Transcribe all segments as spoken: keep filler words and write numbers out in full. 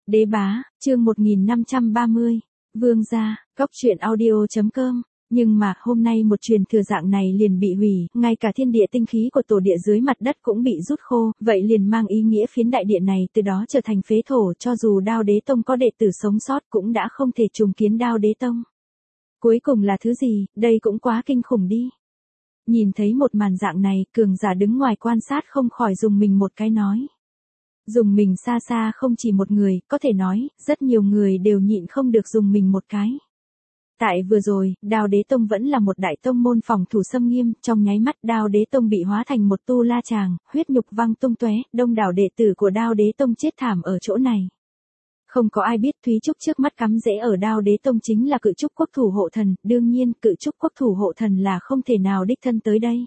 Đế bá, chương một nghìn năm trăm ba mươi. Vương gia, góc truyện audio chấm com. Nhưng mà, hôm nay một truyền thừa dạng này liền bị hủy, ngay cả thiên địa tinh khí của tổ địa dưới mặt đất cũng bị rút khô, vậy liền mang ý nghĩa phiến đại địa này từ đó trở thành phế thổ, cho dù Đao Đế Tông có đệ tử sống sót cũng đã không thể trùng kiến Đao Đế Tông. Cuối cùng là thứ gì, đây cũng quá kinh khủng đi. Nhìn thấy một màn dạng này, cường giả đứng ngoài quan sát không khỏi dùng mình một cái nói. Dùng mình xa xa không chỉ một người, có thể nói, rất nhiều người đều nhịn không được dùng mình một cái. Tại vừa rồi, Đao Đế Tông vẫn là một đại tông môn phòng thủ xâm nghiêm, trong nháy mắt Đao Đế Tông bị hóa thành một tu la chàng, huyết nhục văng tung tóe, đông đảo đệ tử của Đao Đế Tông chết thảm ở chỗ này. Không có ai biết Thúy Trúc trước mắt cắm rễ ở Đao Đế Tông chính là Cự Trúc Quốc thủ hộ thần, đương nhiên Cự Trúc Quốc thủ hộ thần là không thể nào đích thân tới đây.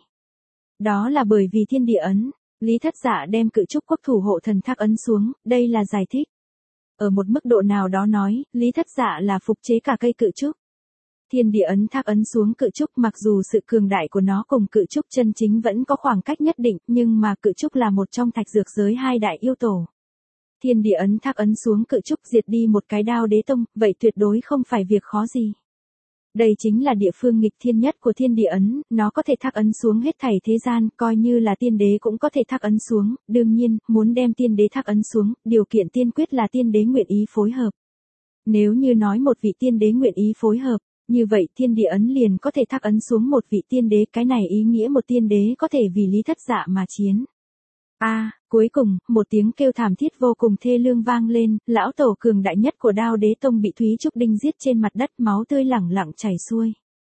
Đó là bởi vì thiên địa ấn. Lý Thất Dạ đem Cự Trúc Quốc thủ hộ thần thác ấn xuống, đây là giải thích. Ở một mức độ nào đó nói, Lý Thất Dạ là phục chế cả cây cự trúc. Thiên địa ấn thác ấn xuống cự trúc, mặc dù sự cường đại của nó cùng cự trúc chân chính vẫn có khoảng cách nhất định, nhưng mà cự trúc là một trong thạch dược giới hai đại yêu tổ. Thiên địa ấn thác ấn xuống cự trúc diệt đi một cái Đao Đế Tông, vậy tuyệt đối không phải việc khó gì. Đây chính là địa phương nghịch thiên nhất của thiên địa ấn, nó có thể thác ấn xuống hết thảy thế gian, coi như là tiên đế cũng có thể thác ấn xuống, đương nhiên, muốn đem tiên đế thác ấn xuống, điều kiện tiên quyết là tiên đế nguyện ý phối hợp. Nếu như nói một vị tiên đế nguyện ý phối hợp, như vậy thiên địa ấn liền có thể thác ấn xuống một vị tiên đế, cái này ý nghĩa một tiên đế có thể vì Lý Thất Dạ mà chiến. A, à, cuối cùng, một tiếng kêu thảm thiết vô cùng thê lương vang lên, lão tổ cường đại nhất của Đao Đế Tông bị Thúy Trúc Đinh giết trên mặt đất, máu tươi lẳng lặng chảy xuôi.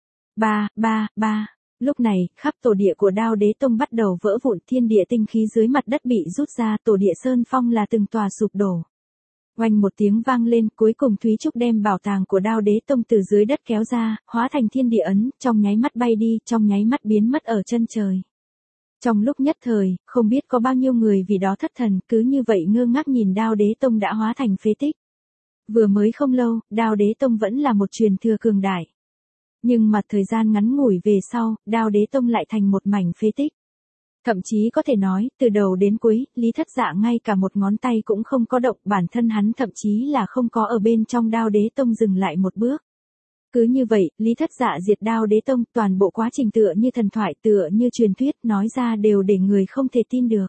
Ba, ba, ba. Lúc này, khắp tổ địa của Đao Đế Tông bắt đầu vỡ vụn, thiên địa tinh khí dưới mặt đất bị rút ra, tổ địa sơn phong là từng tòa sụp đổ. Oanh một tiếng vang lên, cuối cùng Thúy Trúc đem bảo tàng của Đao Đế Tông từ dưới đất kéo ra, hóa thành thiên địa ấn, trong nháy mắt bay đi, trong nháy mắt biến mất ở chân trời. Trong lúc nhất thời, không biết có bao nhiêu người vì đó thất thần, cứ như vậy ngơ ngác nhìn Đao Đế Tông đã hóa thành phế tích. Vừa mới không lâu, Đao Đế Tông vẫn là một truyền thừa cường đại. Nhưng mà thời gian ngắn ngủi về sau, Đao Đế Tông lại thành một mảnh phế tích. Thậm chí có thể nói, từ đầu đến cuối, Lý Thất Dạ ngay cả một ngón tay cũng không có động, bản thân hắn thậm chí là không có ở bên trong Đao Đế Tông dừng lại một bước. Cứ như vậy, Lý Thất Dạ diệt Đao Đế Tông, toàn bộ quá trình tựa như thần thoại, tựa như truyền thuyết, nói ra đều để người không thể tin được.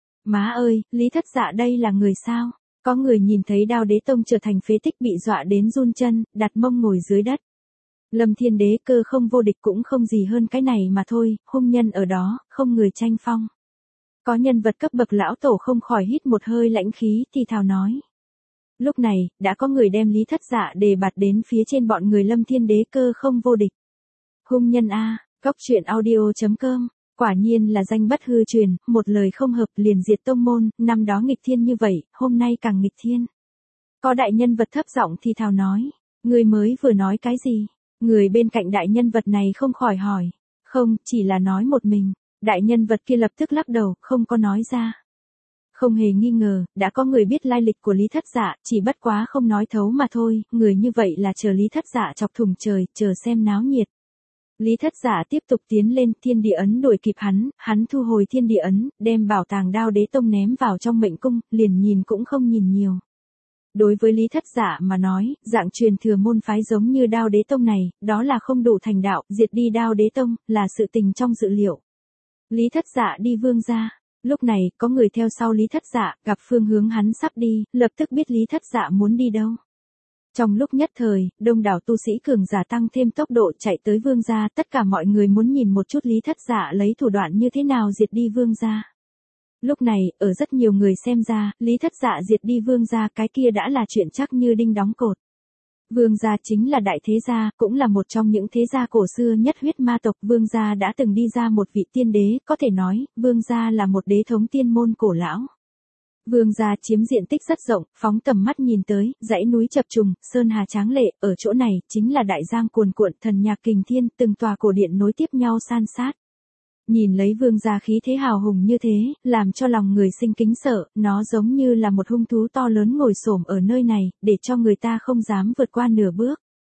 Má ơi, Lý Thất Dạ đây là người sao? Có người nhìn thấy Đao Đế Tông trở thành phế tích bị dọa đến run chân, đặt mông ngồi dưới đất. Lâm Thiên Đế Cơ không vô địch cũng không gì hơn cái này mà thôi, hung nhân ở đó, không người tranh phong. Có nhân vật cấp bậc lão tổ không khỏi hít một hơi lãnh khí thì thào nói. Lúc này, đã có người đem Lý Thất Dạ đề bạt đến phía trên bọn người Lâm Thiên Đế Cơ không vô địch. Hung nhân A, góc truyện audio chấm com, quả nhiên là danh bất hư truyền, một lời không hợp liền diệt tông môn, năm đó nghịch thiên như vậy, hôm nay càng nghịch thiên. Có đại nhân vật thấp giọng thì thào nói, người mới vừa nói cái gì? Người bên cạnh đại nhân vật này không khỏi hỏi, không, chỉ là nói một mình, đại nhân vật kia lập tức lắc đầu, không có nói ra. Không hề nghi ngờ, đã có người biết lai lịch của Lý Thất Dạ, chỉ bất quá không nói thấu mà thôi, người như vậy là chờ Lý Thất Dạ chọc thủng trời, chờ xem náo nhiệt. Lý Thất Dạ tiếp tục tiến lên, thiên địa ấn đuổi kịp hắn, hắn thu hồi thiên địa ấn, đem bảo tàng Đao Đế Tông ném vào trong mệnh cung, liền nhìn cũng không nhìn nhiều. Đối với Lý Thất Dạ mà nói, dạng truyền thừa môn phái giống như Đao Đế Tông này, đó là không đủ thành đạo, diệt đi Đao Đế Tông, là sự tình trong dự liệu. Lý Thất Dạ đi vương gia. Lúc này, có người theo sau Lý Thất Dạ, gặp phương hướng hắn sắp đi, lập tức biết Lý Thất Dạ muốn đi đâu. Trong lúc nhất thời, đông đảo tu sĩ cường giả tăng thêm tốc độ chạy tới vương gia, tất cả mọi người muốn nhìn một chút Lý Thất Dạ lấy thủ đoạn như thế nào diệt đi vương gia. Lúc này, ở rất nhiều người xem ra, Lý Thất Dạ diệt đi vương gia cái kia đã là chuyện chắc như đinh đóng cột. Vương gia chính là đại thế gia, cũng là một trong những thế gia cổ xưa nhất huyết ma tộc. Vương gia đã từng đi ra một vị tiên đế, có thể nói, vương gia là một đế thống tiên môn cổ lão. Vương gia chiếm diện tích rất rộng, phóng tầm mắt nhìn tới, dãy núi chập trùng, sơn hà tráng lệ, ở chỗ này, chính là đại giang cuồn cuộn, thần nhạc kình thiên, từng tòa cổ điện nối tiếp nhau san sát. Nhìn lấy vương gia khí thế hào hùng như thế, làm cho lòng người sinh kính sợ, nó giống như là một hung thú to lớn ngồi xổm ở nơi này, để cho người ta không dám vượt qua nửa bước.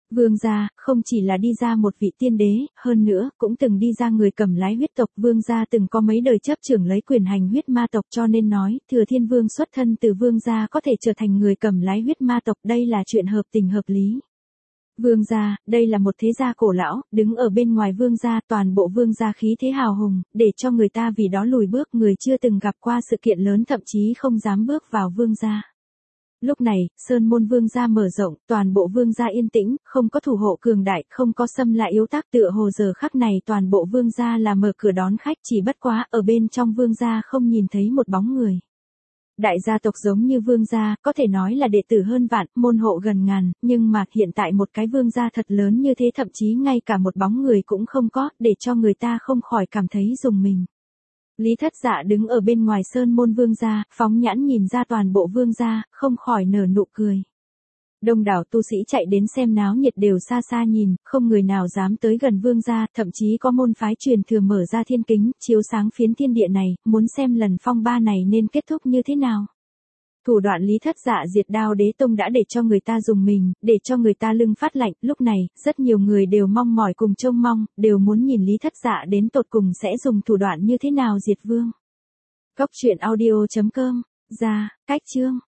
Vương gia, không chỉ là đi ra một vị tiên đế, hơn nữa, cũng từng đi ra người cầm lái huyết tộc. Vương gia từng có mấy đời chấp trưởng lấy quyền hành huyết ma tộc, cho nên nói, Thừa Thiên Vương xuất thân từ vương gia có thể trở thành người cầm lái huyết ma tộc, đây là chuyện hợp tình hợp lý. Vương gia, đây là một thế gia cổ lão, đứng ở bên ngoài vương gia, toàn bộ vương gia khí thế hào hùng, để cho người ta vì đó lùi bước, người chưa từng gặp qua sự kiện lớn thậm chí không dám bước vào vương gia. Lúc này, Sơn Môn Vương gia mở rộng, toàn bộ vương gia yên tĩnh, không có thủ hộ cường đại, không có xâm lại yếu tác, tựa hồ giờ khắc này toàn bộ vương gia là mở cửa đón khách, chỉ bất quá ở bên trong vương gia không nhìn thấy một bóng người. Đại gia tộc giống như vương gia, có thể nói là đệ tử hơn vạn, môn hộ gần ngàn, nhưng mà hiện tại một cái vương gia thật lớn như thế thậm chí ngay cả một bóng người cũng không có, để cho người ta không khỏi cảm thấy rùng mình. Lý Thất Dạ đứng ở bên ngoài Sơn Môn Vương gia, phóng nhãn nhìn ra toàn bộ vương gia, không khỏi nở nụ cười. Đông đảo tu sĩ chạy đến xem náo nhiệt đều xa xa nhìn, không người nào dám tới gần vương gia, thậm chí có môn phái truyền thừa mở ra thiên kính, chiếu sáng phiến thiên địa này, muốn xem lần phong ba này nên kết thúc như thế nào. Thủ đoạn Lý Thất Dạ diệt Đao Đế Tông đã để cho người ta dùng mình, để cho người ta lưng phát lạnh, lúc này, rất nhiều người đều mong mỏi cùng trông mong, đều muốn nhìn Lý Thất Dạ đến tột cùng sẽ dùng thủ đoạn như thế nào diệt vương. Cốc truyện audio chấm com, ra, cách chương.